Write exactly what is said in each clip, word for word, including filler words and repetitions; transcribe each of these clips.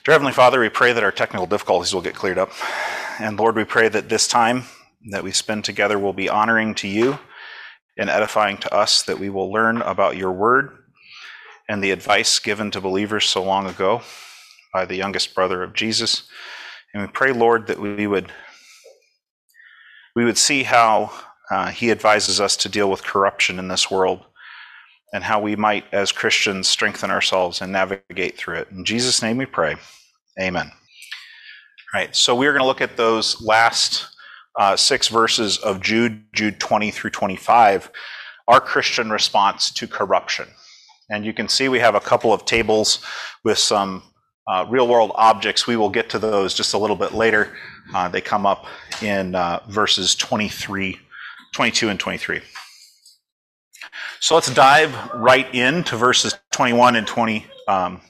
Dear Heavenly Father, we pray that our technical difficulties will get cleared up. And Lord, we pray that this time that we spend together will be honoring to you and edifying to us, that we will learn about your word and the advice given to believers so long ago by the youngest brother of Jesus. And we pray, Lord, that we would we would see how uh, he advises us to deal with corruption in this world and how we might, as Christians, strengthen ourselves and navigate through it. In Jesus' name we pray. Amen. All right, so we're going to look at those last uh, six verses of Jude, Jude twenty through twenty-five, our Christian response to corruption. And you can see we have a couple of tables with some uh, real-world objects. We will get to those just a little bit later. Uh, they come up in uh, verses twenty-three, twenty-two and twenty-three. So let's dive right into verses twenty-one and twenty. Um,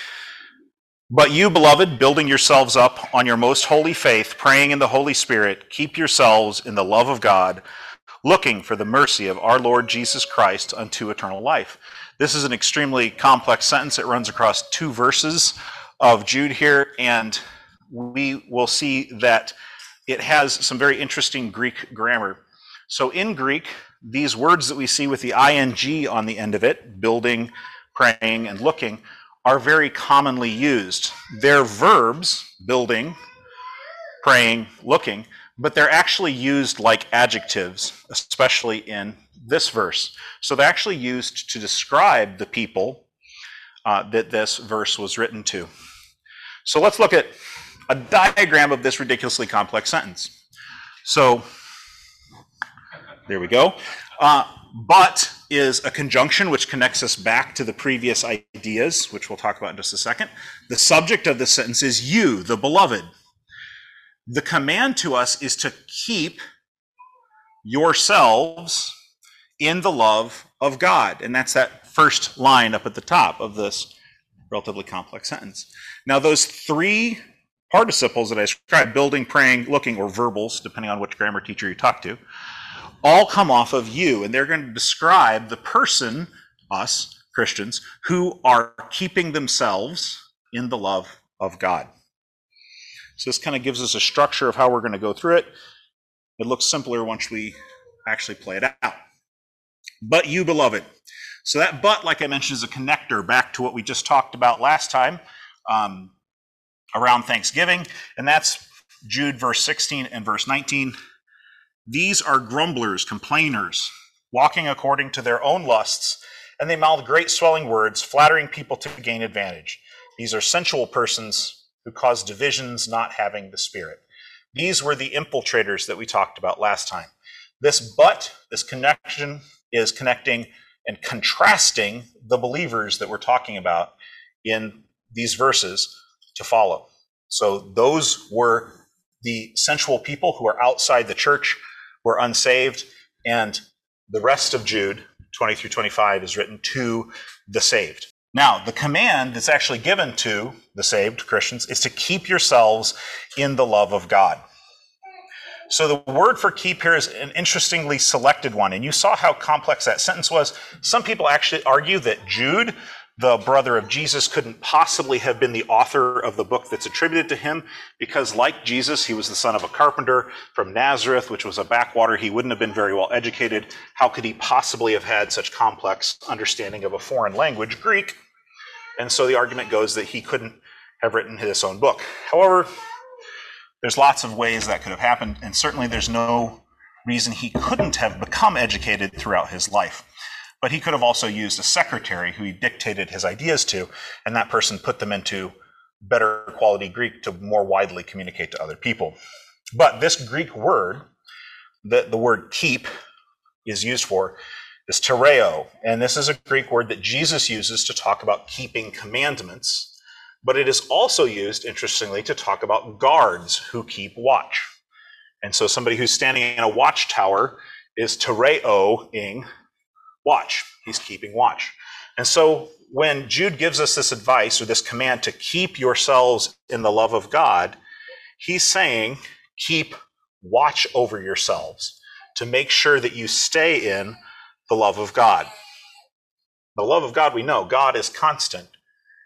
but you, beloved, building yourselves up on your most holy faith, praying in the Holy Spirit, keep yourselves in the love of God, looking for the mercy of our Lord Jesus Christ unto eternal life. This is an extremely complex sentence. It runs across two verses of Jude here, and we will see that it has some very interesting Greek grammar. So in Greek, these words that we see with the ing on the end of it, building, praying, and looking, are very commonly used. They're verbs, building, praying, looking, but they're actually used like adjectives, especially in this verse. So they're actually used to describe the people uh, that this verse was written to. So let's look at a diagram of this ridiculously complex sentence. So there we go. Uh, but is a conjunction which connects us back to the previous ideas, which we'll talk about in just a second. The subject of this sentence is you, the beloved. The command to us is to keep yourselves in the love of God. And that's that first line up at the top of this relatively complex sentence. Now, those three participles that I described, building, praying, looking, or verbals, depending on which grammar teacher you talk to, all come off of you, and they're going to describe the person, us, Christians, who are keeping themselves in the love of God. So this kind of gives us a structure of how we're going to go through it. It looks simpler once we actually play it out. But you, beloved. So that but, like I mentioned, is a connector back to what we just talked about last time um, around Thanksgiving, and that's Jude verse sixteen and verse nineteen. These are grumblers, complainers, walking according to their own lusts, and they mouth great swelling words, flattering people to gain advantage. These are sensual persons who cause divisions, not having the Spirit. These were the infiltrators that we talked about last time. This but, this connection, is connecting and contrasting the believers that we're talking about in these verses to follow. So those were the sensual people who are outside the church, were unsaved, and the rest of Jude, twenty through twenty-five, is written to the saved. Now, the command that's actually given to the saved Christians is to keep yourselves in the love of God. So the word for keep here is an interestingly selected one, and you saw how complex that sentence was. Some people actually argue that Jude, the brother of Jesus, couldn't possibly have been the author of the book that's attributed to him because, like Jesus, he was the son of a carpenter from Nazareth, which was a backwater. He wouldn't have been very well educated. How could he possibly have had such complex understanding of a foreign language, Greek? And so the argument goes that he couldn't have written his own book. However, there's lots of ways that could have happened, and certainly there's no reason he couldn't have become educated throughout his life. But he could have also used a secretary who he dictated his ideas to, and that person put them into better quality Greek to more widely communicate to other people. But this Greek word that the word keep is used for is tereo, and this is a Greek word that Jesus uses to talk about keeping commandments, but it is also used, interestingly, to talk about guards who keep watch. And so somebody who's standing in a watchtower is tereo-ing watch. He's keeping watch. And so when Jude gives us this advice or this command to keep yourselves in the love of God, he's saying keep watch over yourselves to make sure that you stay in the love of God. The love of God, we know, God is constant.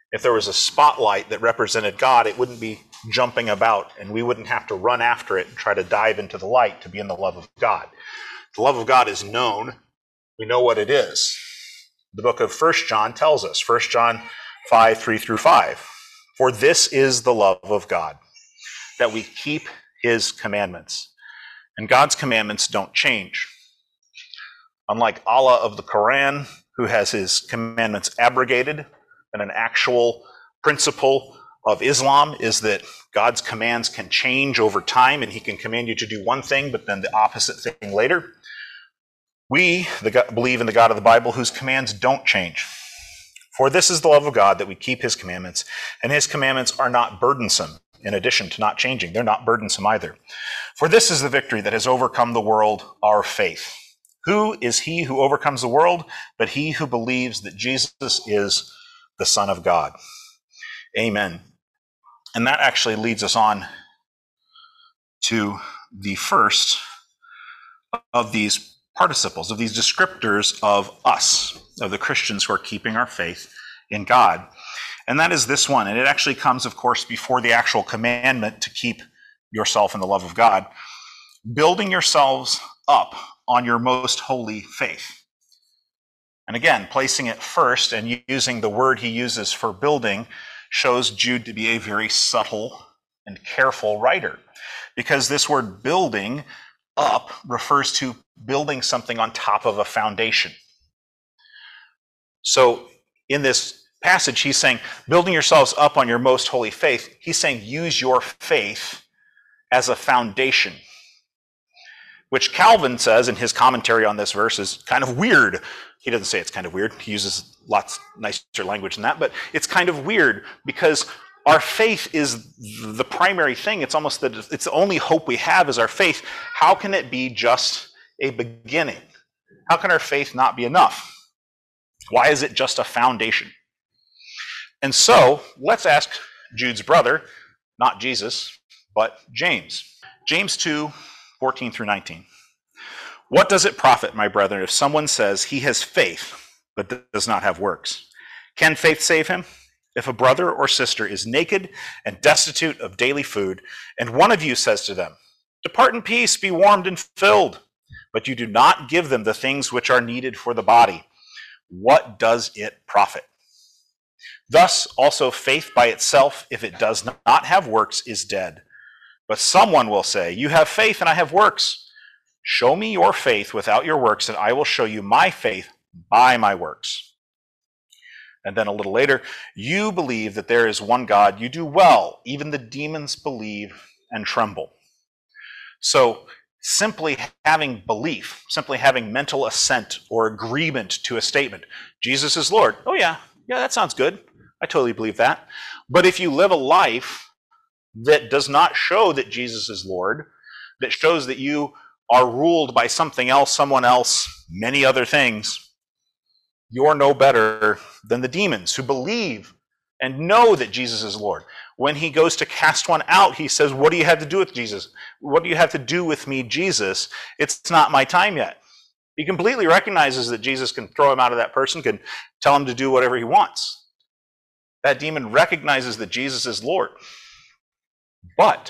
If there was a spotlight that represented God, it wouldn't be jumping about, and we wouldn't have to run after it and try to dive into the light to be in the love of God. The love of God is known. We know what it is. The book of First John tells us, First John five, three through five, for this is the love of God, that we keep his commandments. And God's commandments don't change. Unlike Allah of the Quran, who has his commandments abrogated, and an actual principle of Islam is that God's commands can change over time, and he can command you to do one thing, but then the opposite thing later. We the, believe in the God of the Bible, whose commands don't change. For this is the love of God, that we keep his commandments, and his commandments are not burdensome, in addition to not changing. They're not burdensome either. For this is the victory that has overcome the world, our faith. Who is he who overcomes the world, but he who believes that Jesus is the Son of God? Amen. And that actually leads us on to the first of these participles, of these descriptors of us, of the Christians who are keeping our faith in God. And that is this one. And it actually comes, of course, before the actual commandment to keep yourself in the love of God. Building yourselves up on your most holy faith. And again, placing it first and using the word he uses for building shows Jude to be a very subtle and careful writer, because this word building up refers to building something on top of a foundation. So in this passage, he's saying, building yourselves up on your most holy faith. He's saying, use your faith as a foundation, which Calvin says in his commentary on this verse is kind of weird. He doesn't say it's kind of weird. He uses lots nicer language than that, but it's kind of weird because our faith is the primary thing. It's almost that it's the only hope we have is our faith. How can it be just a beginning? How can our faith not be enough? Why is it just a foundation? And so let's ask Jude's brother, not Jesus, but James. James two, fourteen through nineteen. What does it profit, my brethren, if someone says he has faith, but does not have works? Can faith save him? If a brother or sister is naked and destitute of daily food, and one of you says to them, depart in peace, be warmed and filled, but you do not give them the things which are needed for the body, what does it profit? Thus also faith by itself, if it does not have works, is dead. But someone will say, you have faith and I have works. Show me your faith without your works, and I will show you my faith by my works. And then a little later, you believe that there is one God. You do well. Even the demons believe and tremble. So simply having belief, simply having mental assent or agreement to a statement, Jesus is Lord. Oh yeah, yeah, that sounds good. I totally believe that. But if you live a life that does not show that Jesus is Lord, that shows that you are ruled by something else, someone else, many other things, you're no better than the demons who believe and know that Jesus is Lord. When he goes to cast one out, he says, what do you have to do with Jesus? What do you have to do with me, Jesus? It's not my time yet. He completely recognizes that Jesus can throw him out of that person, can tell him to do whatever he wants. That demon recognizes that Jesus is Lord. But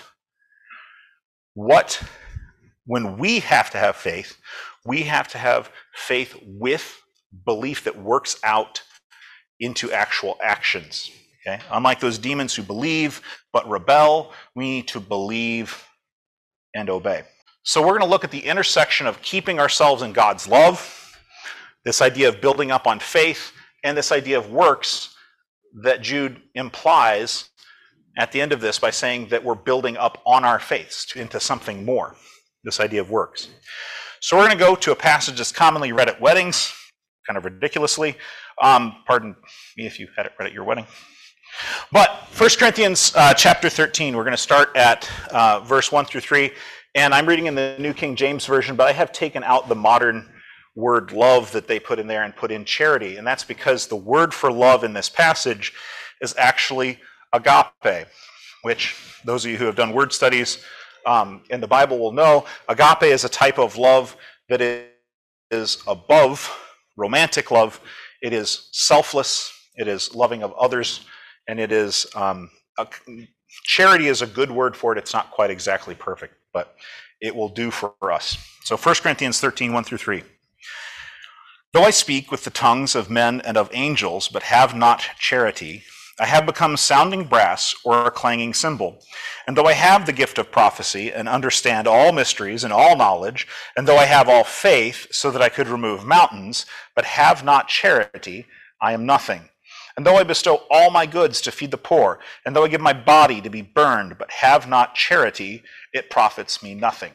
what, when we have to have faith, we have to have faith with belief that works out into actual actions. Okay? Unlike those demons who believe but rebel, we need to believe and obey. So we're going to look at the intersection of keeping ourselves in God's love, this idea of building up on faith, and this idea of works that Jude implies at the end of this by saying that we're building up on our faiths into something more, this idea of works. So we're going to go to a passage that's commonly read at weddings, kind of ridiculously. Um, pardon me if you had it read at your wedding. But First Corinthians uh, chapter thirteen, we're going to start at uh, verse one through three. And I'm reading in the New King James Version, but I have taken out the modern word love that they put in there and put in charity. And that's because the word for love in this passage is actually agape, which those of you who have done word studies um, in the Bible will know. Agape is a type of love that is above romantic love. It is selfless. It is loving of others and it is, um, a, charity is a good word for it. It's not quite exactly perfect, but it will do for us. So First Corinthians thirteen, one through three. Though I speak with the tongues of men and of angels, but have not charity, I have become sounding brass or a clanging cymbal. And though I have the gift of prophecy and understand all mysteries and all knowledge, and though I have all faith so that I could remove mountains, but have not charity, I am nothing. And though I bestow all my goods to feed the poor, and though I give my body to be burned, but have not charity, it profits me nothing.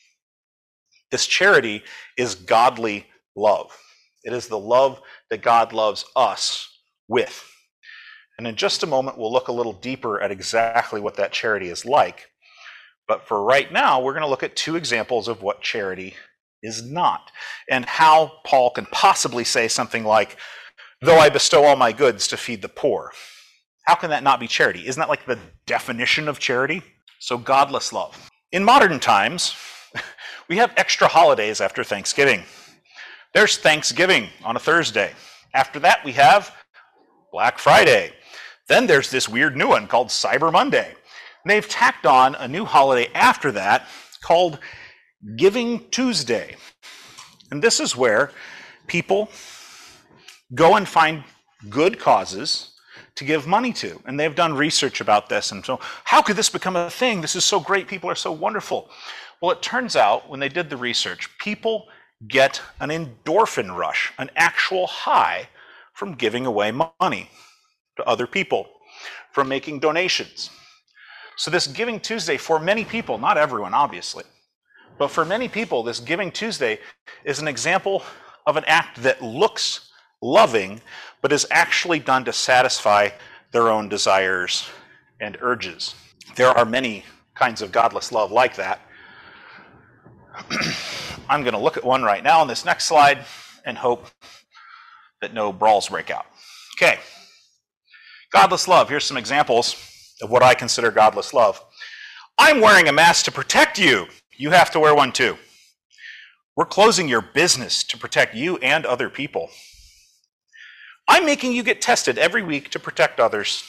This charity is godly love. It is the love that God loves us with. And in just a moment, we'll look a little deeper at exactly what that charity is like. But for right now, we're going to look at two examples of what charity is not, and how Paul can possibly say something like, though I bestow all my goods to feed the poor. How can that not be charity? Isn't that like the definition of charity? So godless love. In modern times, we have extra holidays after Thanksgiving. There's Thanksgiving on a Thursday. After that, we have Black Friday. Then there's this weird new one called Cyber Monday. And they've tacked on a new holiday after that called Giving Tuesday. And this is where people go and find good causes to give money to. And they've done research about this. And so, how could this become a thing? This is so great. People are so wonderful. Well, it turns out when they did the research, people get an endorphin rush, an actual high from giving away money to other people, from making donations. So this Giving Tuesday, for many people, not everyone obviously, but for many people, this Giving Tuesday is an example of an act that looks loving, but is actually done to satisfy their own desires and urges. There are many kinds of godless love like that. I'm going to look at one right now on this next slide and hope that no brawls break out. Okay. Godless love. Here's some examples of what I consider godless love. I'm wearing a mask to protect you. You have to wear one too. We're closing your business to protect you and other people. I'm making you get tested every week to protect others.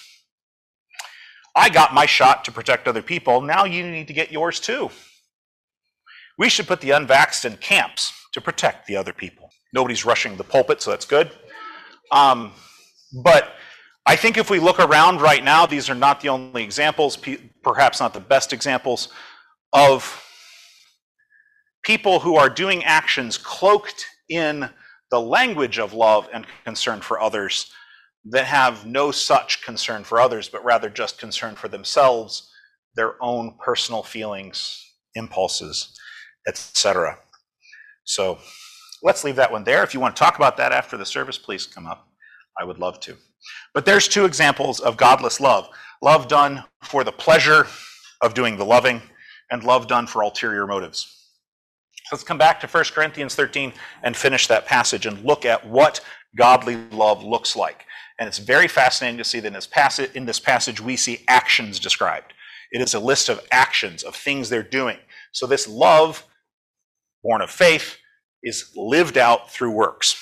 I got my shot to protect other people. Now you need to get yours too. We should put the unvaxxed in camps to protect the other people. Nobody's rushing the pulpit, so that's good. Um, but I think if we look around right now, these are not the only examples, perhaps not the best examples, of people who are doing actions cloaked in the language of love and concern for others that have no such concern for others, but rather just concern for themselves, their own personal feelings, impulses, et cetera. So let's leave that one there. If you want to talk about that after the service, please come up. I would love to. But there's two examples of godless love. Love done for the pleasure of doing the loving, and love done for ulterior motives. Let's come back to First Corinthians thirteen and finish that passage and look at what godly love looks like. And it's very fascinating to see that in this passage, in this passage we see actions described. It is a list of actions, of things they're doing. So this love, born of faith, is lived out through works.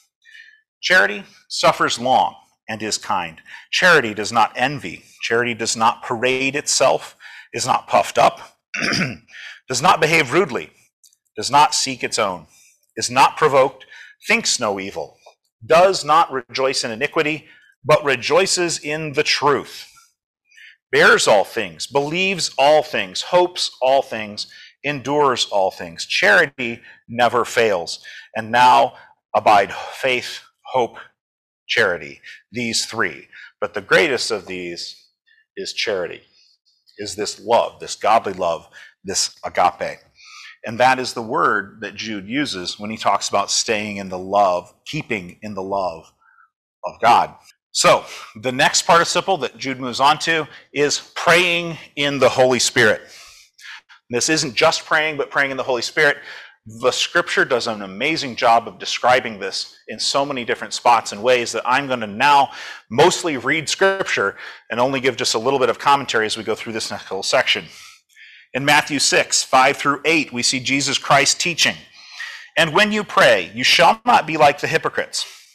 Charity suffers long and is kind. Charity does not envy. Charity does not parade itself, is not puffed up, does not behave rudely, does not seek its own, is not provoked, thinks no evil, does not rejoice in iniquity, but rejoices in the truth, bears all things, believes all things, hopes all things, endures all things. Charity never fails. And now abide faith, hope, charity, these three. But the greatest of these is charity, is this love, this godly love, this agape. And that is the word that Jude uses when he talks about staying in the love, keeping in the love of God. So the next participle that Jude moves on to is praying in the Holy Spirit. This isn't just praying, but praying in the Holy Spirit. The scripture does an amazing job of describing this in so many different spots and ways that I'm going to now mostly read scripture and only give just a little bit of commentary as we go through this next whole section. In Matthew six, five through eight, we see Jesus Christ teaching. And when you pray, you shall not be like the hypocrites,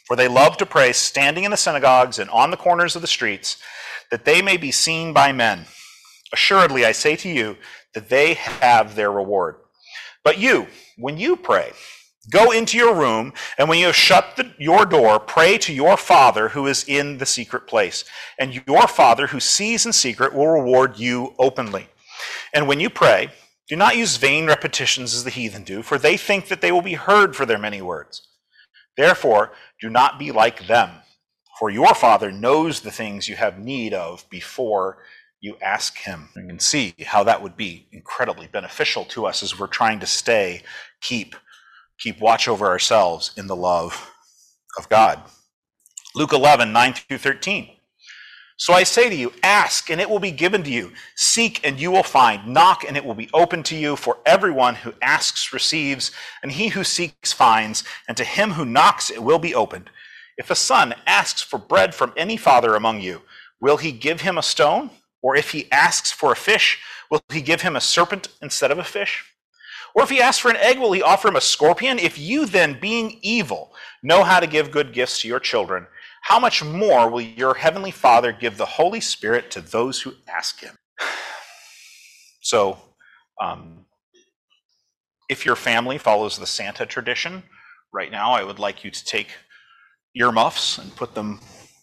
For they love to pray standing in the synagogues and on the corners of the streets, that they may be seen by men. Assuredly, I say to you that they have their reward. But you, when you pray, go into your room, and when you have shut the, your door, pray to your Father who is in the secret place. And your Father who sees in secret will reward you openly. And when you pray, do not use vain repetitions as the heathen do, for they think that they will be heard for their many words. Therefore, do not be like them, for your Father knows the things you have need of before you ask him. You can see how that would be incredibly beneficial to us as we're trying to stay, keep, keep watch over ourselves in the love of God. Luke eleven, nine through thirteen. So I say to you, ask, and it will be given to you. Seek, and you will find. Knock, and it will be opened to you. For everyone who asks receives, and he who seeks finds, and to him who knocks it will be opened. If a son asks for bread from any father among you, will he give him a stone? Or if he asks for a fish, will he give him a serpent instead of a fish? Or if he asks for an egg, will he offer him a scorpion? If you then, being evil, know how to give good gifts to your children, how much more will your heavenly Father give the Holy Spirit to those who ask him? So, um, if your family follows the Santa tradition, right now I would like you to take earmuffs and put them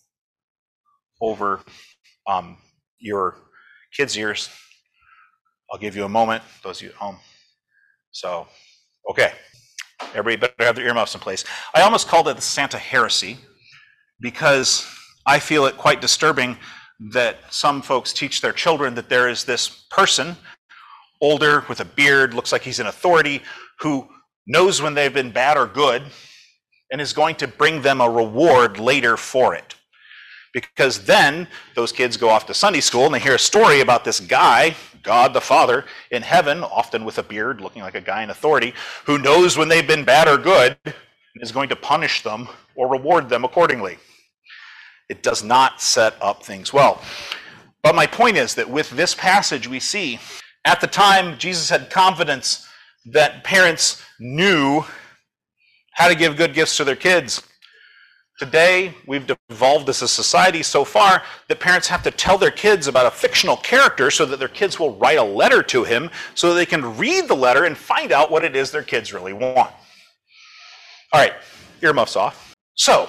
over um, your kids' ears. I'll give you a moment, those of you at home. So, okay. Everybody better have their earmuffs in place. I almost called it the Santa heresy, because I feel it quite disturbing that some folks teach their children that there is this person, older, with a beard, looks like he's in authority, who knows when they've been bad or good, and is going to bring them a reward later for it. Because then those kids go off to Sunday school and they hear a story about this guy, God the Father, in heaven, often with a beard, looking like a guy in authority, who knows when they've been bad or good, and is going to punish them or reward them accordingly. It does not set up things well. But my point is that with this passage we see, at the time Jesus had confidence that parents knew how to give good gifts to their kids. Today, we've devolved as a society so far that parents have to tell their kids about a fictional character so that their kids will write a letter to him so that they can read the letter and find out what it is their kids really want. All right, earmuffs off. So,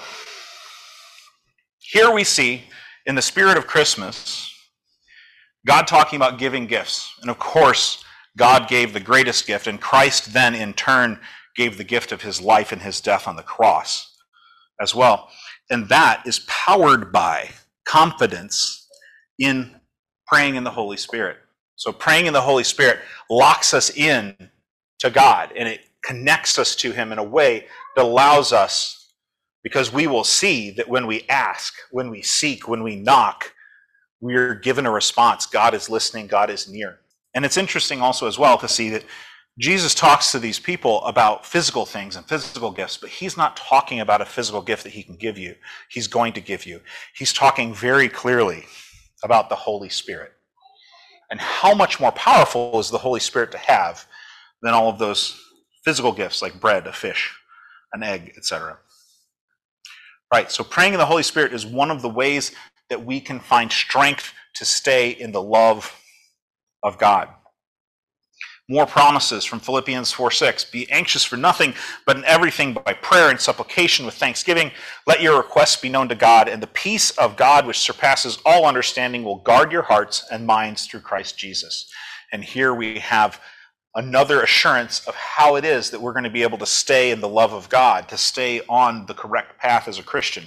here we see, in the spirit of Christmas, God talking about giving gifts. And of course, God gave the greatest gift, and Christ then, in turn, gave the gift of his life and his death on the cross as well. And that is powered by confidence in praying in the Holy Spirit. So praying in the Holy Spirit locks us in to God, and it connects us to him in a way that allows us, because we will see that when we ask, when we seek, when we knock, we're given a response. God is listening, God is near. And it's interesting also as well to see that Jesus talks to these people about physical things and physical gifts, but he's not talking about a physical gift that he can give you. He's going to give you. He's talking very clearly about the Holy Spirit. And how much more powerful is the Holy Spirit to have than all of those physical gifts like bread, a fish, an egg, et cetera. Right, so praying in the Holy Spirit is one of the ways that we can find strength to stay in the love of God. More promises from Philippians four six. Be anxious for nothing, but in everything by prayer and supplication with thanksgiving, let your requests be known to God, and the peace of God, which surpasses all understanding, will guard your hearts and minds through Christ Jesus. And here we have another assurance of how it is that we're going to be able to stay in the love of God, to stay on the correct path as a Christian.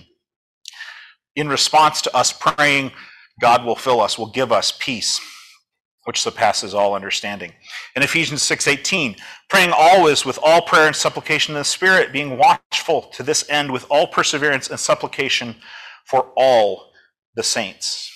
In response to us praying, God will fill us, will give us peace, which surpasses all understanding. In Ephesians six eighteen, praying always with all prayer and supplication in the Spirit, being watchful to this end with all perseverance and supplication for all the saints.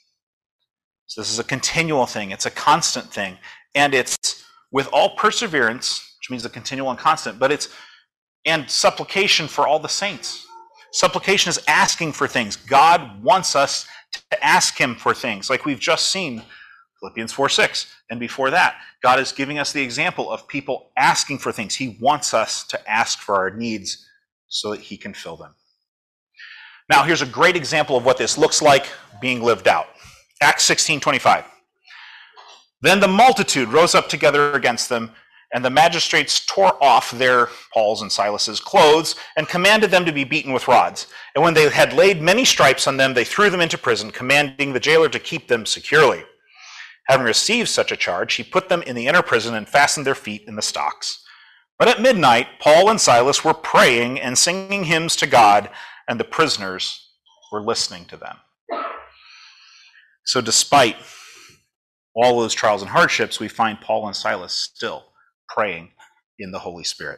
So this is a continual thing. It's a constant thing. And it's with all perseverance, which means a continual and constant, but it's and supplication for all the saints. Supplication is asking for things. God wants us to ask him for things, like we've just seen Philippians four six. And before that, God is giving us the example of people asking for things. He wants us to ask for our needs so that he can fill them. Now, here's a great example of what this looks like being lived out. Acts sixteen twenty-five. Then the multitude rose up together against them, and the magistrates tore off their, Paul's and Silas's, clothes and commanded them to be beaten with rods. And when they had laid many stripes on them, they threw them into prison, commanding the jailer to keep them securely. Having received such a charge, he put them in the inner prison and fastened their feet in the stocks. But at midnight, Paul and Silas were praying and singing hymns to God, and the prisoners were listening to them. So despite all those trials and hardships, we find Paul and Silas still praying in the Holy Spirit.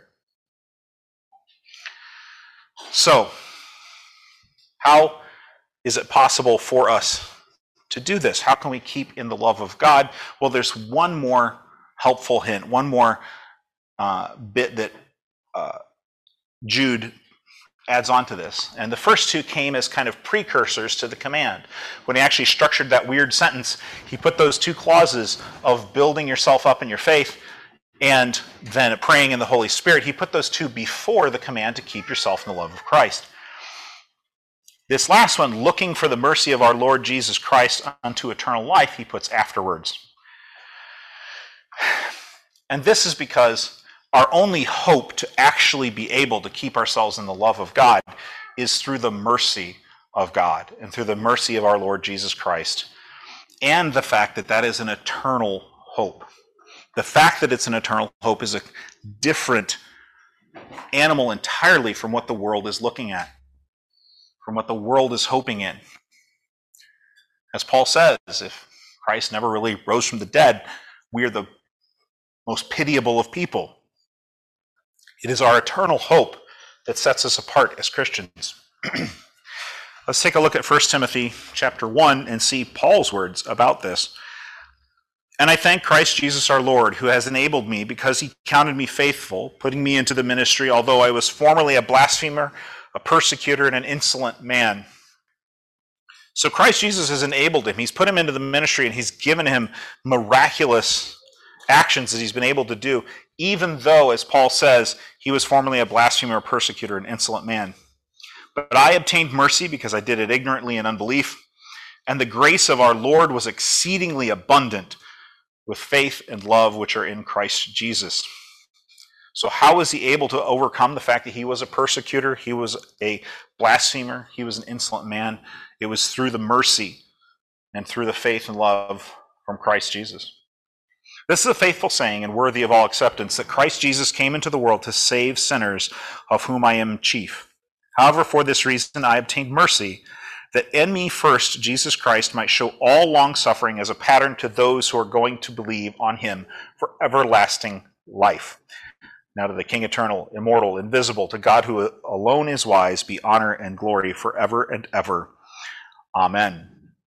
So, how is it possible for us to do this? How can we keep in the love of God? Well, there's one more helpful hint, one more uh, bit that uh, Jude adds on to this. And the first two came as kind of precursors to the command. When he actually structured that weird sentence, he put those two clauses of building yourself up in your faith and then praying in the Holy Spirit. He put those two before the command to keep yourself in the love of Christ. This last one, looking for the mercy of our Lord Jesus Christ unto eternal life, he puts afterwards. And this is because our only hope to actually be able to keep ourselves in the love of God is through the mercy of God and through the mercy of our Lord Jesus Christ, and the fact that that is an eternal hope. The fact that it's an eternal hope is a different animal entirely from what the world is looking at, from what the world is hoping in. As Paul says, if Christ never really rose from the dead, we are the most pitiable of people. It is our eternal hope that sets us apart as Christians. Let's take a look at First Timothy chapter one and see Paul's words about this. And I thank Christ Jesus our Lord, who has enabled me, because he counted me faithful, putting me into the ministry, although I was formerly a blasphemer, a persecutor, and an insolent man. So Christ Jesus has enabled him. He's put him into the ministry, and he's given him miraculous actions that he's been able to do, even though, as Paul says, he was formerly a blasphemer, a persecutor, an insolent man. But I obtained mercy because I did it ignorantly in unbelief, and the grace of our Lord was exceedingly abundant with faith and love which are in Christ Jesus. So how was he able to overcome the fact that he was a persecutor, he was a blasphemer, he was an insolent man? It was through the mercy and through the faith and love from Christ Jesus. This is a faithful saying and worthy of all acceptance, that Christ Jesus came into the world to save sinners, of whom I am chief. However, for this reason I obtained mercy, that in me first Jesus Christ might show all long-suffering as a pattern to those who are going to believe on him for everlasting life. Now to the King eternal, immortal, invisible, to God who alone is wise, be honor and glory forever and ever. Amen.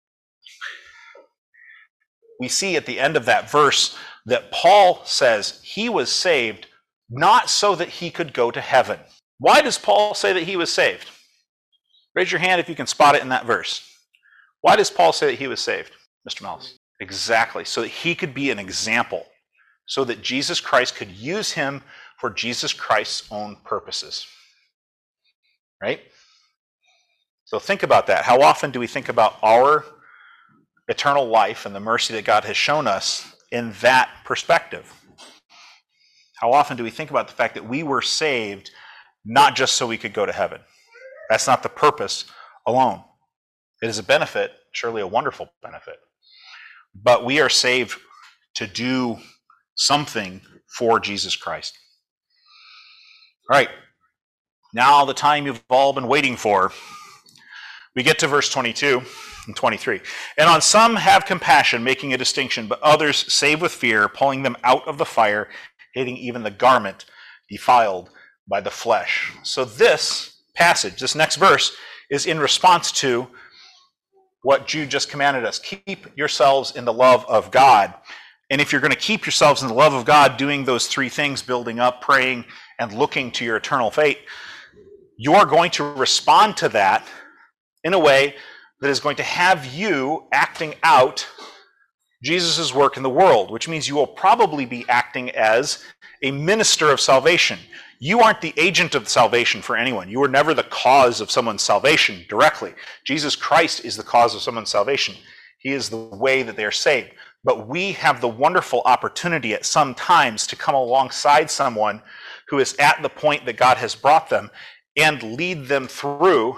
We see at the end of that verse that Paul says he was saved not so that he could go to heaven. Why does Paul say that he was saved? Raise your hand if you can spot it in that verse. Why does Paul say that he was saved, Mister Mellis? Exactly, so that he could be an example, so that Jesus Christ could use him for Jesus Christ's own purposes. Right? So think about that. How often do we think about our eternal life and the mercy that God has shown us in that perspective? How often do we think about the fact that we were saved not just so we could go to heaven? That's not the purpose alone. It is a benefit, surely a wonderful benefit. But we are saved to do something for Jesus Christ. All right, now the time you've all been waiting for. We get to verse twenty-two and twenty-three. And on some have compassion, making a distinction, but others save with fear, pulling them out of the fire, hating even the garment defiled by the flesh. So this passage, this next verse, is in response to what Jude just commanded us. Keep yourselves in the love of God. And if you're going to keep yourselves in the love of God, doing those three things, building up, praying, and looking to your eternal fate, you're going to respond to that in a way that is going to have you acting out Jesus' work in the world, which means you will probably be acting as a minister of salvation. You aren't the agent of salvation for anyone. You are never the cause of someone's salvation directly. Jesus Christ is the cause of someone's salvation. He is the way that they are saved. But we have the wonderful opportunity at some times to come alongside someone who is at the point that God has brought them and lead them through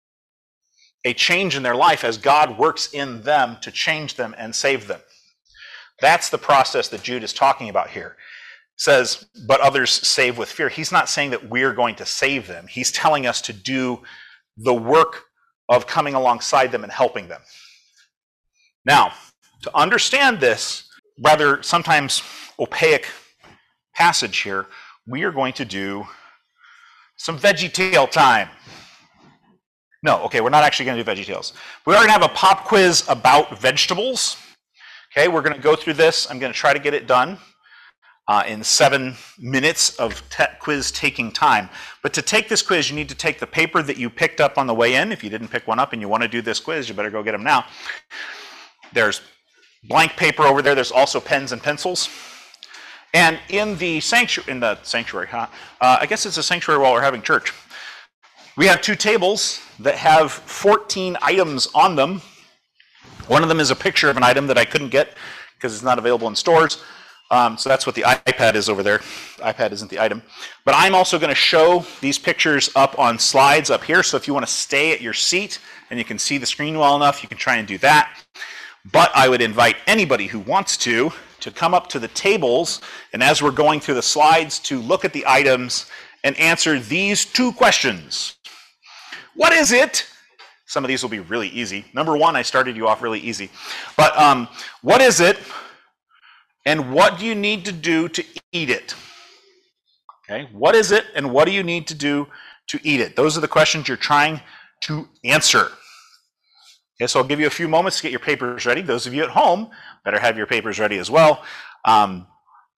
a change in their life as God works in them to change them and save them. That's the process that Jude is talking about here. It says, but others save with fear. He's not saying that we're going to save them. He's telling us to do the work of coming alongside them and helping them. Now, to understand this rather sometimes opaque passage here, we are going to do some VeggieTale time. No, okay, we're not actually going to do VeggieTales. We are going to have a pop quiz about vegetables. Okay, we're going to go through this. I'm going to try to get it done uh, in seven minutes of quiz taking time. But to take this quiz, you need to take the paper that you picked up on the way in. If you didn't pick one up and you want to do this quiz, you better go get them now. There's blank paper over there. There's also pens and pencils. And in the sanctuary, in the sanctuary, huh? Uh, I guess it's a sanctuary while we're having church. We have two tables that have fourteen items on them. One of them is a picture of an item that I couldn't get because it's not available in stores. Um, so that's what the iPad is over there. The iPad isn't the item. But I'm also going to show these pictures up on slides up here. So if you want to stay at your seat and you can see the screen well enough, you can try and do that. But I would invite anybody who wants to to come up to the tables, and as we're going through the slides, to look at the items and answer these two questions. What is it? Some of these will be really easy. Number one, I started you off really easy. But um, what is it, and what do you need to do to eat it? Okay, what is it, and what do you need to do to eat it? Those are the questions you're trying to answer. Okay, so I'll give you a few moments to get your papers ready. Those of you at home better have your papers ready as well. Um,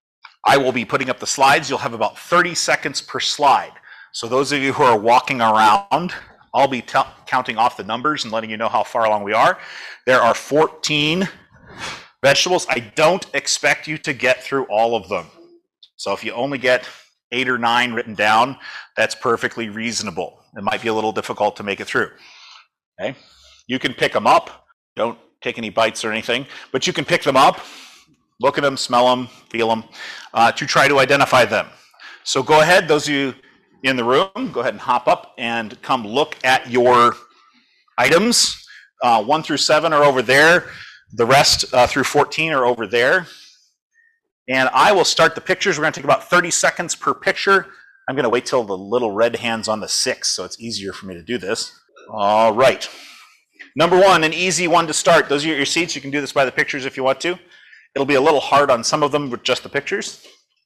I will be putting up the slides. You'll have about thirty seconds per slide. So those of you who are walking around, I'll be t- counting off the numbers and letting you know how far along we are. There are fourteen vegetables. I don't expect you to get through all of them. So if you only get eight or nine written down, that's perfectly reasonable. It might be a little difficult to make it through. Okay? You can pick them up. Don't take any bites or anything, but you can pick them up, look at them, smell them, feel them, uh, to try to identify them. So go ahead, those of you in the room, go ahead and hop up and come look at your items. Uh, one through seven are over there. The rest uh, through fourteen are over there. And I will start the pictures. We're going to take about thirty seconds per picture. I'm going to wait till the little red hand's on the six, so it's easier for me to do this. All right. Number one, an easy one to start. Those of you at your seats, you can do this by the pictures if you want to. It'll be a little hard on some of them with just the pictures.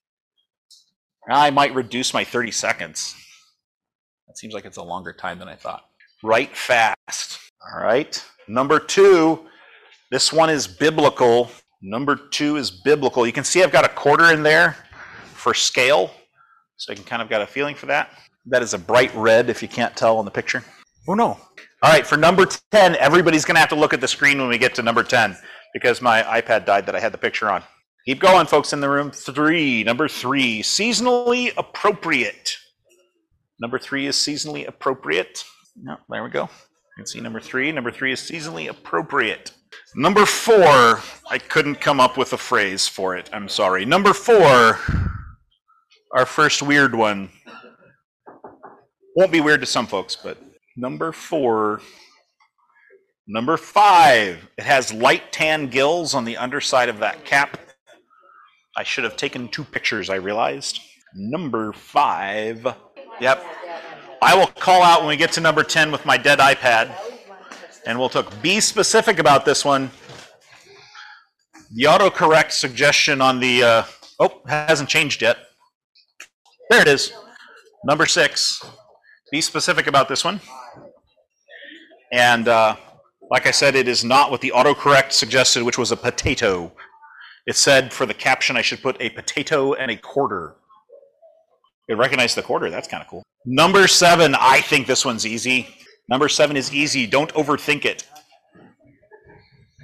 I might reduce my thirty seconds. That seems like it's a longer time than I thought. Write fast. All right. Number two, this one is biblical. Number two is biblical. You can see I've got a quarter in there for scale, so I can kind of got a feeling for that. That is a bright red if you can't tell in the picture. Oh no. All right, for number ten, everybody's going to have to look at the screen when we get to number ten because my iPad died that I had the picture on. Keep going, folks in the room. Three, number three, seasonally appropriate. Number three is seasonally appropriate. No, there we go. You can see number three. Number three is seasonally appropriate. Number four, I couldn't come up with a phrase for it. I'm sorry. Number four, our first weird one. Won't be weird to some folks, but number four. Number five, it has light tan gills on the underside of that cap. I should have taken two pictures, I realized. Number five. Yep. I will call out when we get to number ten with my dead iPad. And we'll talk. Be specific about this one. The autocorrect suggestion on the, uh, oh, hasn't changed yet. There it is. Number six. Be specific about this one. And uh, like I said, it is not what the autocorrect suggested, which was a potato. It said for the caption I should put a potato and a quarter. It recognized the quarter. That's kind of cool. Number seven, I think this one's easy. Number seven is easy. Don't overthink it.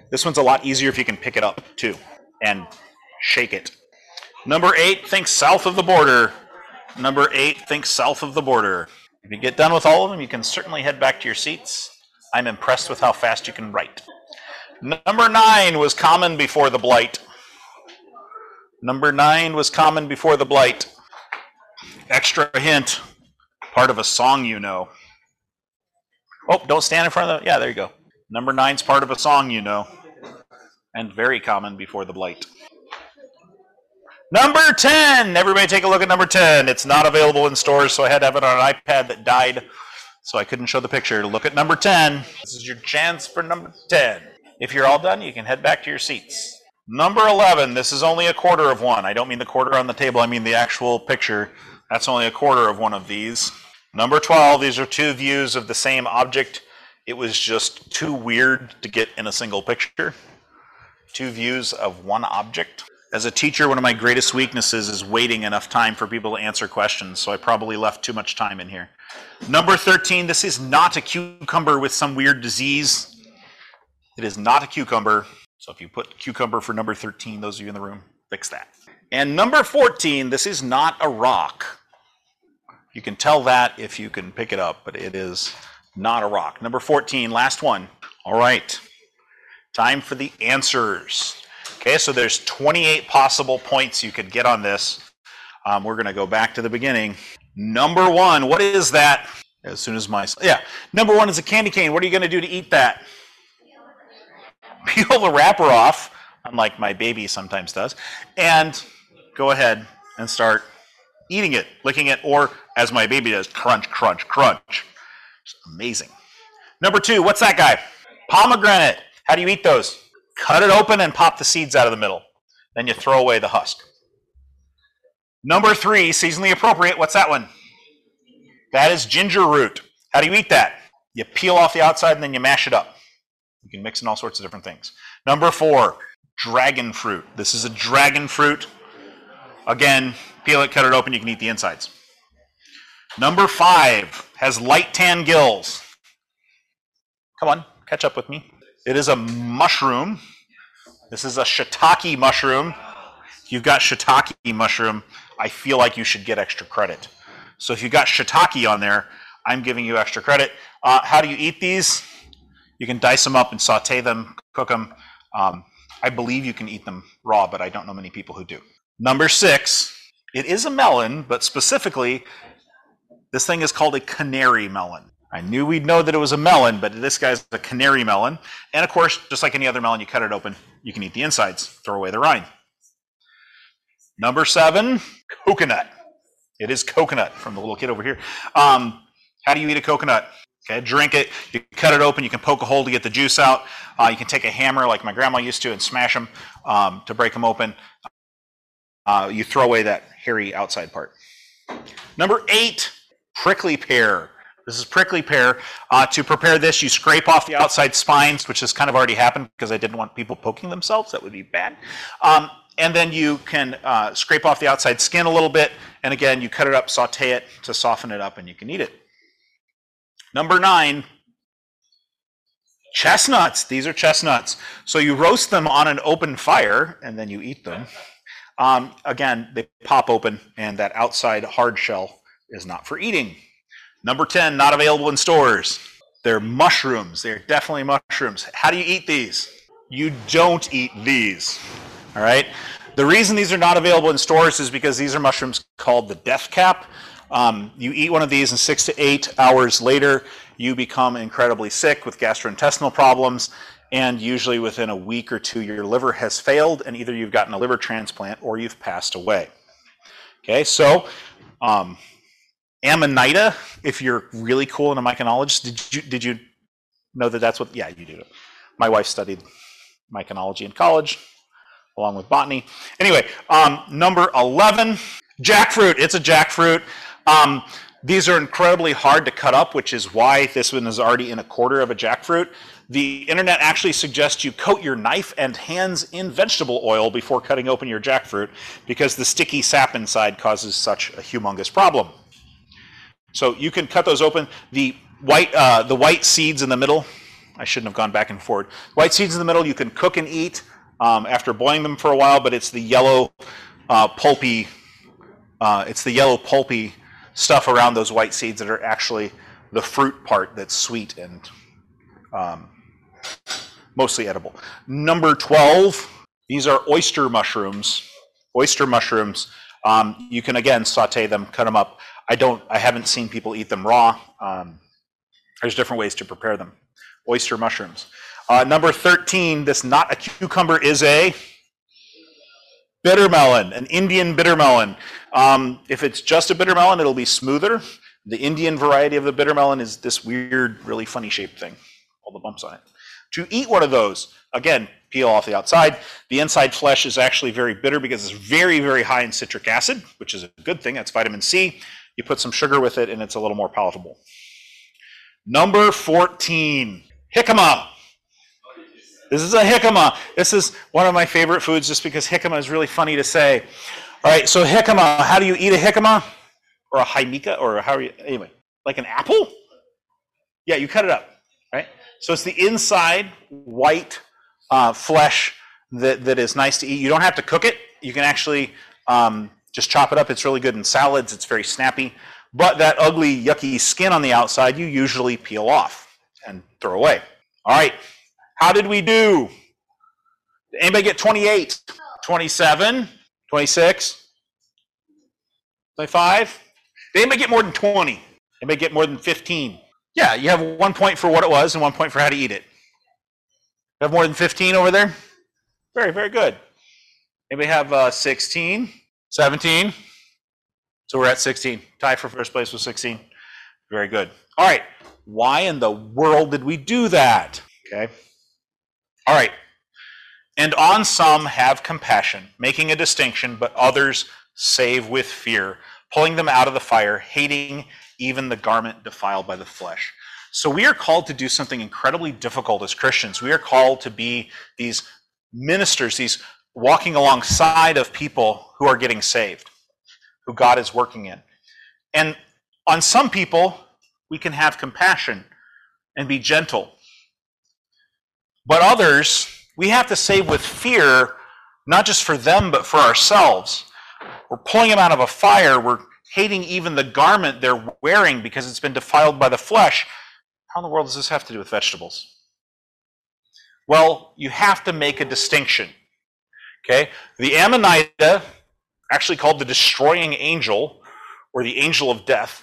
This one's a lot easier if you can pick it up, too, and shake it. Number eight, think south of the border. Number eight, think south of the border. If you get done with all of them, you can certainly head back to your seats. I'm impressed with how fast you can write. Number nine was common before the blight. Number nine was common before the blight. Extra hint, part of a song you know. Oh, don't stand in front of the, yeah, there you go. Number nine's part of a song you know, and very common before the blight. Number ten, everybody take a look at number ten. It's not available in stores, so I had to have it on an iPad that died, so I couldn't show the picture. Look at number ten. This is your chance for number ten. If you're all done, you can head back to your seats. Number eleven, this is only a quarter of one. I don't mean the quarter on the table, I mean the actual picture. That's only a quarter of one of these. Number twelve, these are two views of the same object. It was just too weird to get in a single picture. Two views of one object. As a teacher, one of my greatest weaknesses is waiting enough time for people to answer questions, so I probably left too much time in here. Number thirteen, this is not a cucumber with some weird disease. It is not a cucumber, so if you put cucumber for number thirteen, those of you in the room, fix that. And number fourteen, this is not a rock. You can tell that if you can pick it up, but it is not a rock. Number fourteen, last one. All right, time for the answers. Okay, so there's twenty-eight possible points you could get on this. Um, we're going to go back to the beginning. Number one, what is that? As soon as my, yeah, number one is a candy cane. What are you going to do to eat that? Peel the wrapper off, unlike my baby sometimes does, and go ahead and start eating it, licking it, or as my baby does, crunch, crunch, crunch. It's amazing. Number two, what's that guy? Pomegranate. How do you eat those? Cut it open and pop the seeds out of the middle. Then you throw away the husk. Number three, seasonally appropriate. What's that one? That is ginger root. How do you eat that? You peel off the outside and then you mash it up. You can mix in all sorts of different things. Number four, dragon fruit. This is a dragon fruit. Again, peel it, cut it open, you can eat the insides. Number five has light tan gills. Come on, catch up with me. It is a mushroom. This is a shiitake mushroom. If you've got shiitake mushroom, I feel like you should get extra credit. So if you've got shiitake on there, I'm giving you extra credit. Uh, how do you eat these? You can dice them up and saute them, cook them. Um, I believe you can eat them raw, but I don't know many people who do. Number six, it is a melon, but specifically, this thing is called a canary melon. I knew we'd know that it was a melon, but this guy's a canary melon. And of course, just like any other melon, you cut it open, you can eat the insides, throw away the rind. Number seven, coconut. It is coconut from the little kid over here. Um, how do you eat a coconut? Okay, drink it, you cut it open, you can poke a hole to get the juice out. Uh, you can take a hammer like my grandma used to and smash them um, to break them open. Uh, you throw away that hairy outside part. Number eight, prickly pear. This is prickly pear. Uh, to prepare this, you scrape off the outside spines, which has kind of already happened because I didn't want people poking themselves. That would be bad. Um, and then you can uh, scrape off the outside skin a little bit. And again, you cut it up, saute it to soften it up, and you can eat it. Number nine, chestnuts. These are chestnuts. So you roast them on an open fire, and then you eat them. Um, again, they pop open, and that outside hard shell is not for eating. Number ten, not available in stores. They're mushrooms. They're definitely mushrooms. How do you eat these? You don't eat these, all right? The reason these are not available in stores is because these are mushrooms called the death cap. Um, you eat one of these and six to eight hours later, you become incredibly sick with gastrointestinal problems, and usually within a week or two, your liver has failed, and either you've gotten a liver transplant or you've passed away. Okay, so um, Amanita, if you're really cool and a myconologist, did you, did you know that that's what, yeah, you do. My wife studied myconology in college, along with botany. Anyway, um, number eleven, jackfruit. It's a jackfruit. Um, these are incredibly hard to cut up, which is why this one is already in a quarter of a jackfruit. The internet actually suggests you coat your knife and hands in vegetable oil before cutting open your jackfruit because the sticky sap inside causes such a humongous problem. So you can cut those open. The white, uh, the white seeds in the middle I shouldn't have gone back and forward. White seeds in the middle you can cook and eat um, after boiling them for a while, but it's the yellow uh, pulpy, uh, it's the yellow pulpy stuff around those white seeds that are actually the fruit part that's sweet and um, mostly edible. Number twelve, these are oyster mushrooms. Oyster mushrooms, um, you can again saute them, cut them up. I don't, I haven't seen people eat them raw. Um, there's different ways to prepare them. Oyster mushrooms. Uh, number thirteen, this not a cucumber is a bitter melon, an Indian bitter melon. Um, if it's just a bitter melon, it'll be smoother. The Indian variety of the bitter melon is this weird, really funny shaped thing, all the bumps on it. To eat one of those, again, peel off the outside. The inside flesh is actually very bitter because it's very, very high in citric acid, which is a good thing. That's vitamin C. You put some sugar with it and it's a little more palatable. Number fourteen, jicama. This is a jicama. This is one of my favorite foods just because jicama is really funny to say. All right, so jicama, how do you eat a jicama? Or a jaimica, or how are you, anyway, like an apple? Yeah, you cut it up, right? So it's the inside white uh, flesh that, that is nice to eat. You don't have to cook it. You can actually um, just chop it up. It's really good in salads. It's very snappy. But that ugly, yucky skin on the outside, you usually peel off and throw away. All right, how did we do? Did anybody get twenty-eight? twenty-seven? twenty-six? twenty-five? Did anybody get more than twenty? Anybody get more than fifteen? Yeah, you have one point for what it was and one point for how to eat it. You have more than fifteen over there? Very, very good. Anybody have uh, sixteen? seventeen? So we're at sixteen. Tie for first place with sixteen. Very good. All right. Why in the world did we do that? Okay. All right. And on some have compassion, making a distinction, but others save with fear, pulling them out of the fire, hating even the garment defiled by the flesh. So we are called to do something incredibly difficult as Christians. We are called to be these ministers, these walking alongside of people who are getting saved, who God is working in. And on some people, we can have compassion and be gentle. But others, we have to save with fear, not just for them, but for ourselves. We're pulling them out of a fire. We're hating even the garment they're wearing because it's been defiled by the flesh. How in the world does this have to do with vegetables? Well, you have to make a distinction. Okay? The Ammonita, actually called the destroying angel, or the angel of death,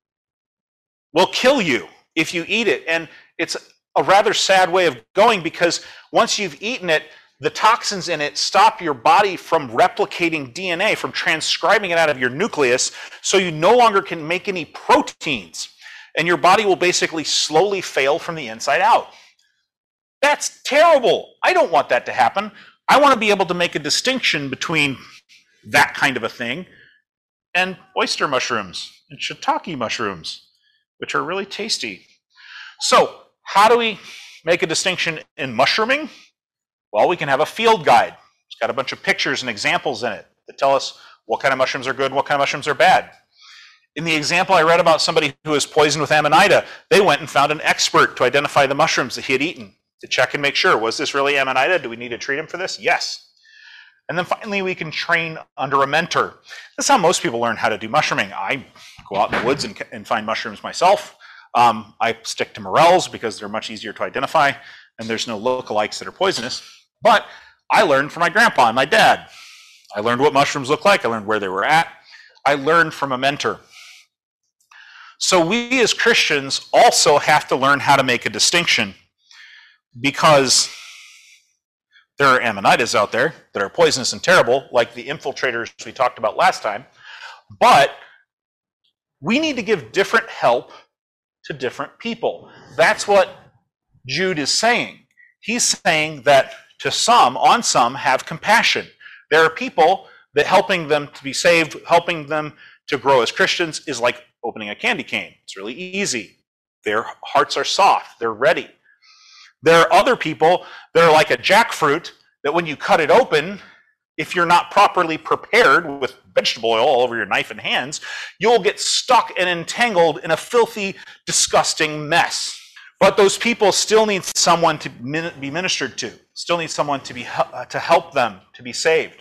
will kill you if you eat it. And it's a rather sad way of going because once you've eaten it, the toxins in it stop your body from replicating D N A, from transcribing it out of your nucleus, so you no longer can make any proteins. And your body will basically slowly fail from the inside out. That's terrible. I don't want that to happen. I want to be able to make a distinction between that kind of a thing and oyster mushrooms and shiitake mushrooms, which are really tasty. So how do we make a distinction in mushrooming? Well, we can have a field guide. It's got a bunch of pictures and examples in it that tell us what kind of mushrooms are good and what kind of mushrooms are bad. In the example I read about somebody who was poisoned with Amanita, they went and found an expert to identify the mushrooms that he had eaten, to check and make sure, was this really Amanita? Do we need to treat him for this? Yes. And then finally, we can train under a mentor. That's how most people learn how to do mushrooming. I go out in the woods and, and find mushrooms myself. Um, I stick to morels because they're much easier to identify, and there's no lookalikes that are poisonous. But I learned from my grandpa and my dad. I learned what mushrooms look like. I learned where they were at. I learned from a mentor. So we as Christians also have to learn how to make a distinction, because there are Amanitas out there that are poisonous and terrible, like the infiltrators we talked about last time. But we need to give different help to different people. That's what Jude is saying. He's saying that to some, on some, have compassion. There are people that helping them to be saved, helping them to grow as Christians is like opening a candy cane. It's really easy. Their hearts are soft. They're ready. There are other people that are like a jackfruit that when you cut it open, if you're not properly prepared with vegetable oil all over your knife and hands, you'll get stuck and entangled in a filthy, disgusting mess. But those people still need someone to be ministered to, still need someone to, be, to help them to be saved.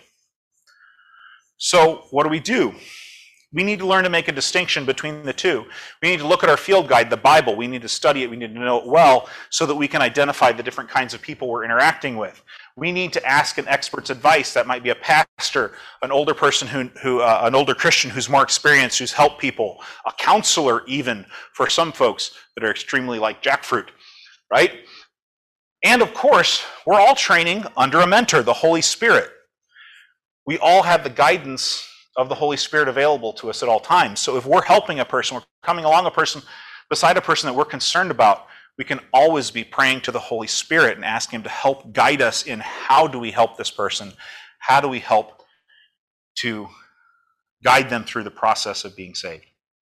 So what do we do? We need to learn to make a distinction between the two. We need to look at our field guide, the Bible. We need to study it. We need to know it well so that we can identify the different kinds of people we're interacting with. We need to ask an expert's advice. That might be a pastor, an older person, who, who uh, an older Christian who's more experienced, who's helped people, a counselor even for some folks that are extremely like jackfruit, right? And of course, we're all training under a mentor, the Holy Spirit. We all have the guidance of the Holy Spirit available to us at all times. So if we're helping a person, we're coming along a person, beside a person that we're concerned about, we can always be praying to the Holy Spirit and asking him to help guide us in how do we help this person? How do we help to guide them through the process of being saved?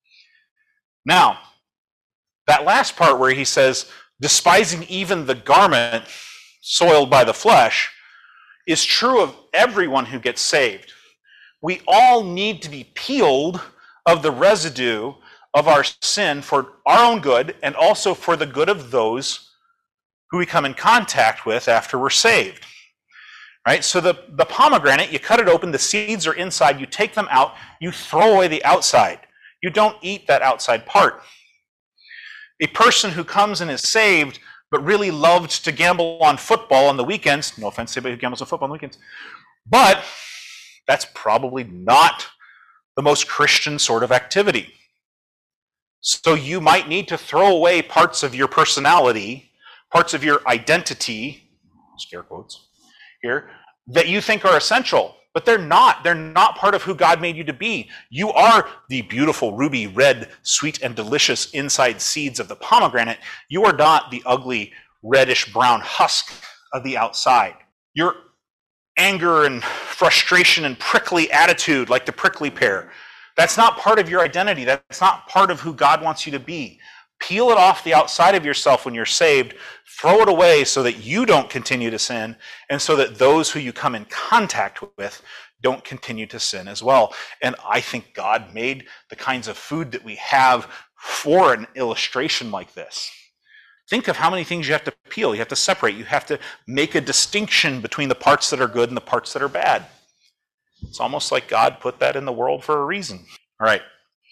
Now, that last part where he says, despising even the garment soiled by the flesh, is true of everyone who gets saved. We all need to be peeled of the residue of our sin for our own good and also for the good of those who we come in contact with after we're saved. Right? So the, the pomegranate, you cut it open, the seeds are inside, you take them out, you throw away the outside. You don't eat that outside part. A person who comes and is saved but really loved to gamble on football on the weekends, no offense to anybody who gambles on football on the weekends, but that's probably not the most Christian sort of activity. So you might need to throw away parts of your personality, parts of your identity, scare quotes here, that you think are essential, but they're not. They're not part of who God made you to be. You are the beautiful ruby red, sweet and delicious inside seeds of the pomegranate. You are not the ugly reddish brown husk of the outside. You're anger and frustration and prickly attitude like the prickly pear. That's not part of your identity. That's not part of who God wants you to be. Peel it off the outside of yourself when you're saved. Throw it away so that you don't continue to sin and so that those who you come in contact with don't continue to sin as well. And I think God made the kinds of food that we have for an illustration like this. Think of how many things you have to peel. You have to separate. You have to make a distinction between the parts that are good and the parts that are bad. It's almost like God put that in the world for a reason. All right.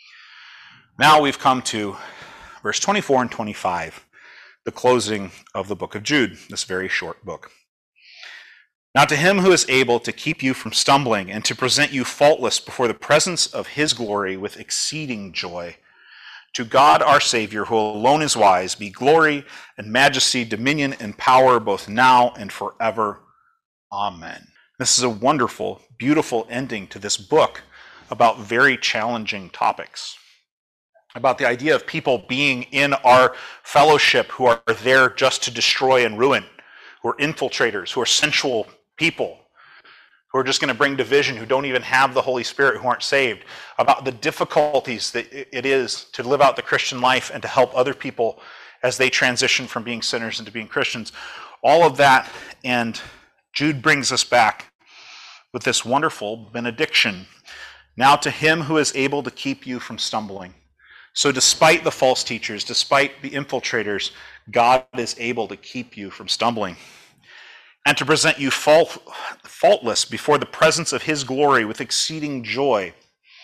Now we've come to verse twenty-four and twenty-five, the closing of the book of Jude, this very short book. Now to him who is able to keep you from stumbling and to present you faultless before the presence of his glory with exceeding joy, to God our Savior, who alone is wise, be glory and majesty, dominion and power, both now and forever. Amen. This is a wonderful, beautiful ending to this book about very challenging topics. About the idea of people being in our fellowship who are there just to destroy and ruin, who are infiltrators, who are sensual people, who are just going to bring division, who don't even have the Holy Spirit, who aren't saved, about the difficulties that it is to live out the Christian life and to help other people as they transition from being sinners into being Christians. All of that, and Jude brings us back with this wonderful benediction. Now to him who is able to keep you from stumbling. So despite the false teachers, despite the infiltrators, God is able to keep you from stumbling and to present you fault, faultless before the presence of his glory with exceeding joy.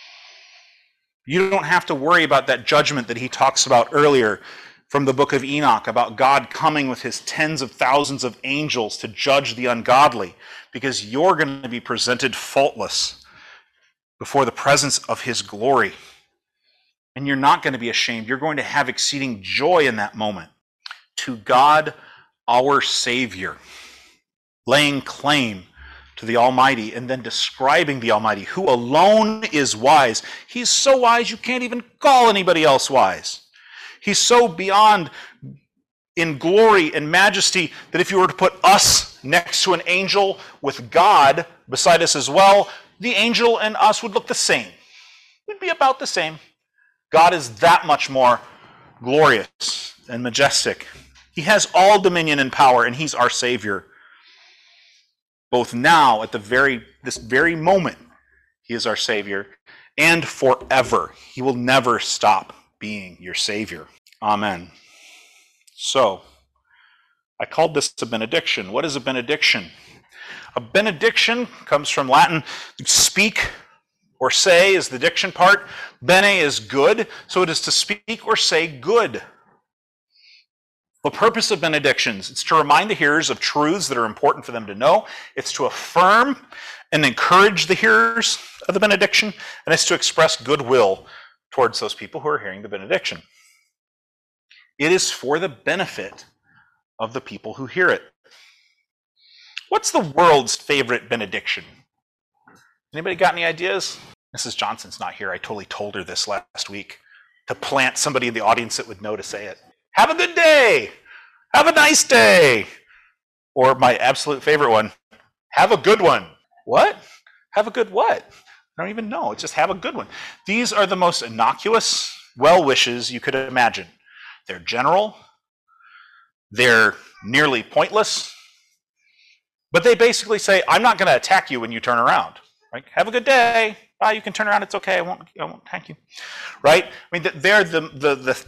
You don't have to worry about that judgment that he talks about earlier from the book of Enoch, about God coming with his tens of thousands of angels to judge the ungodly, because you're going to be presented faultless before the presence of his glory. And you're not going to be ashamed. You're going to have exceeding joy in that moment. To God, our Savior, laying claim to the Almighty and then describing the Almighty, who alone is wise. He's so wise you can't even call anybody else wise. He's so beyond in glory and majesty that if you were to put us next to an angel with God beside us as well, the angel and us would look the same. We'd be about the same. God is that much more glorious and majestic. He has all dominion and power, and he's our Savior. Both now, at the very this very moment, he is our Savior, and forever. He will never stop being your Savior. Amen. So, I called this a benediction. What is a benediction? A benediction comes from Latin, speak or say is the diction part. Bene is good, so it is to speak or say good. The purpose of benedictions, it's to remind the hearers of truths that are important for them to know. It's to affirm and encourage the hearers of the benediction, and it's to express goodwill towards those people who are hearing the benediction. It is for the benefit of the people who hear it. What's the world's favorite benediction? Anybody got any ideas? Missus Johnson's not here. I totally told her this last week to plant somebody in the audience that would know to say it. Have a good day. Have a nice day. Or my absolute favorite one, have a good one. What? Have a good what? I don't even know. It's just have a good one. These are the most innocuous well wishes you could imagine. They're general. They're nearly pointless. But they basically say, I'm not going to attack you when you turn around. Right? Have a good day. Bye, you can turn around. It's okay. I won't, I won't attack you. Right? I mean, they're the, the, the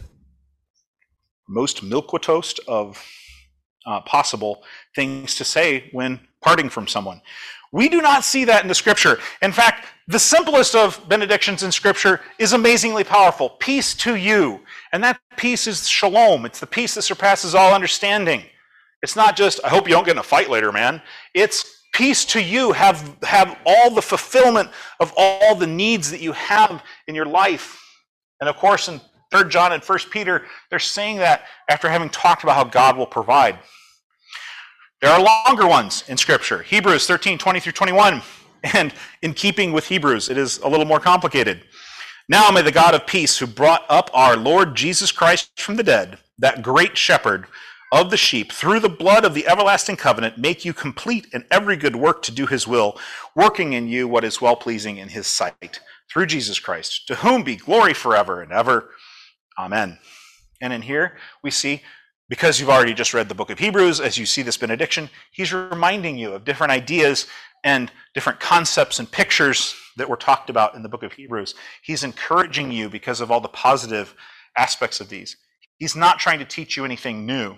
most milquetoast of uh, possible things to say when parting from someone. We do not see that in the scripture. In fact, the simplest of benedictions in scripture is amazingly powerful. Peace to you. And that peace is shalom. It's the peace that surpasses all understanding. It's not just, I hope you don't get in a fight later, man. It's peace to you. Have, have all the fulfillment of all the needs that you have in your life. And of course, in Third John and First Peter, they're saying that after having talked about how God will provide. There are longer ones in Scripture. Hebrews thirteen, twenty through twenty-one. And in keeping with Hebrews, it is a little more complicated. Now may the God of peace, who brought up our Lord Jesus Christ from the dead, that great shepherd of the sheep, through the blood of the everlasting covenant, make you complete in every good work to do his will, working in you what is well-pleasing in his sight, through Jesus Christ, to whom be glory forever and ever. Amen. And in here, we see, because you've already just read the book of Hebrews, as you see this benediction, he's reminding you of different ideas and different concepts and pictures that were talked about in the book of Hebrews. He's encouraging you because of all the positive aspects of these. He's not trying to teach you anything new.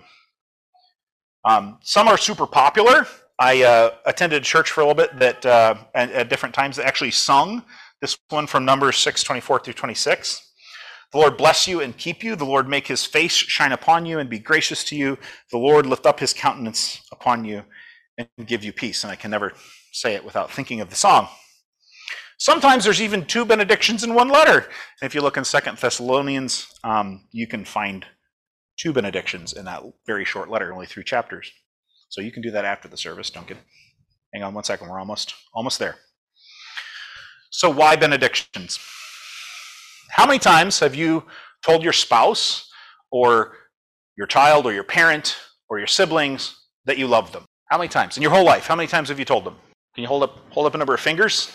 Um, some are super popular. I uh, attended a church for a little bit that uh, at, at different times that actually sung this one from Numbers six, twenty-four through twenty-six. The Lord bless you and keep you. The Lord make his face shine upon you and be gracious to you. The Lord lift up his countenance upon you and give you peace. And I can never say it without thinking of the song. Sometimes there's even two benedictions in one letter. And if you look in Second Thessalonians, um, you can find two benedictions in that very short letter, only three chapters. So you can do that after the service. Don't get, hang on one second. We're almost, almost there. So why benedictions? How many times have you told your spouse or your child or your parent or your siblings that you love them? How many times? In your whole life, how many times have you told them? Can you hold up hold up a number of fingers?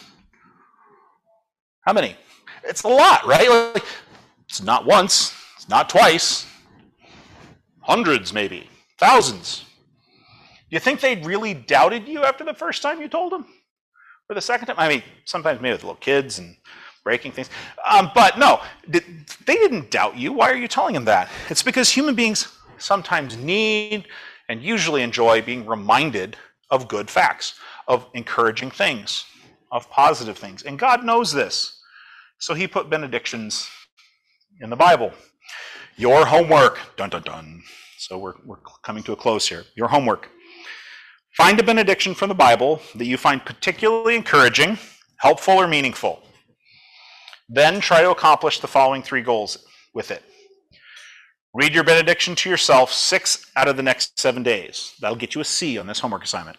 How many? It's a lot, right? Like, it's not once. It's not twice. Hundreds, maybe. Thousands. Do you think they really doubted you after the first time you told them? Or the second time? I mean, sometimes maybe with little kids and breaking things. Um, but no, they didn't doubt you. Why are you telling them that? It's because human beings sometimes need and usually enjoy being reminded of good facts, of encouraging things, of positive things. And God knows this. So he put benedictions in the Bible. Your homework. Dun, dun, dun. So we're, we're coming to a close here. Your homework. Find a benediction from the Bible that you find particularly encouraging, helpful, or meaningful. Then try to accomplish the following three goals with it. Read your benediction to yourself six out of the next seven days. That'll get you a C on this homework assignment.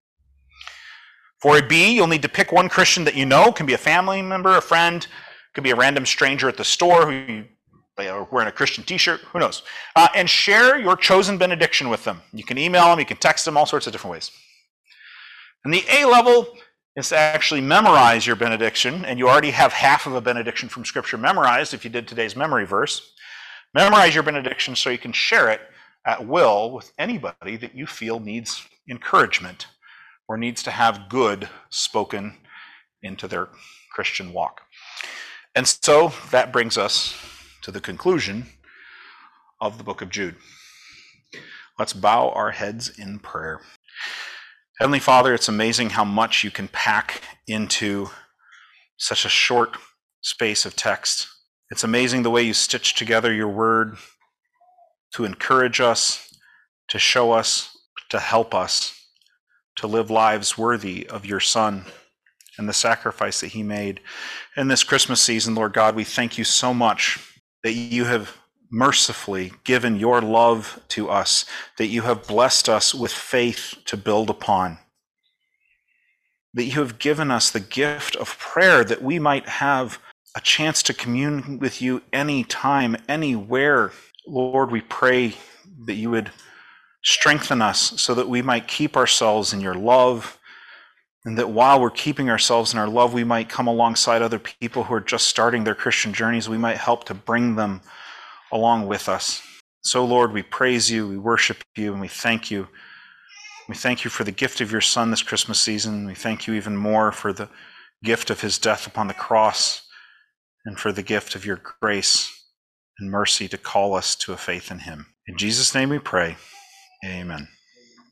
For a B, you'll need to pick one Christian that you know. It can be a family member, a friend, it could be a random stranger at the store who you are wearing a Christian t-shirt, who knows. Uh, and share your chosen benediction with them. You can email them, you can text them, all sorts of different ways. And the A level is to actually memorize your benediction, and you already have half of a benediction from Scripture memorized if you did today's memory verse. Memorize your benediction so you can share it at will with anybody that you feel needs encouragement or needs to have good spoken into their Christian walk. And so that brings us to the conclusion of the book of Jude. Let's bow our heads in prayer. Heavenly Father, it's amazing how much you can pack into such a short space of text. It's amazing the way you stitch together your word to encourage us, to show us, to help us to live lives worthy of your Son and the sacrifice that he made. In this Christmas season, Lord God, we thank you so much that you have mercifully given your love to us, that you have blessed us with faith to build upon, that you have given us the gift of prayer that we might have a chance to commune with you anytime, anywhere. Lord, we pray that you would strengthen us so that we might keep ourselves in your love, and that while we're keeping ourselves in our love, we might come alongside other people who are just starting their Christian journeys. We might help to bring them along with us. So, Lord, we praise you, we worship you, and we thank you. We thank you for the gift of your Son this Christmas season. We thank you even more for the gift of his death upon the cross and for the gift of your grace and mercy to call us to a faith in him. In Jesus' name we pray. Amen.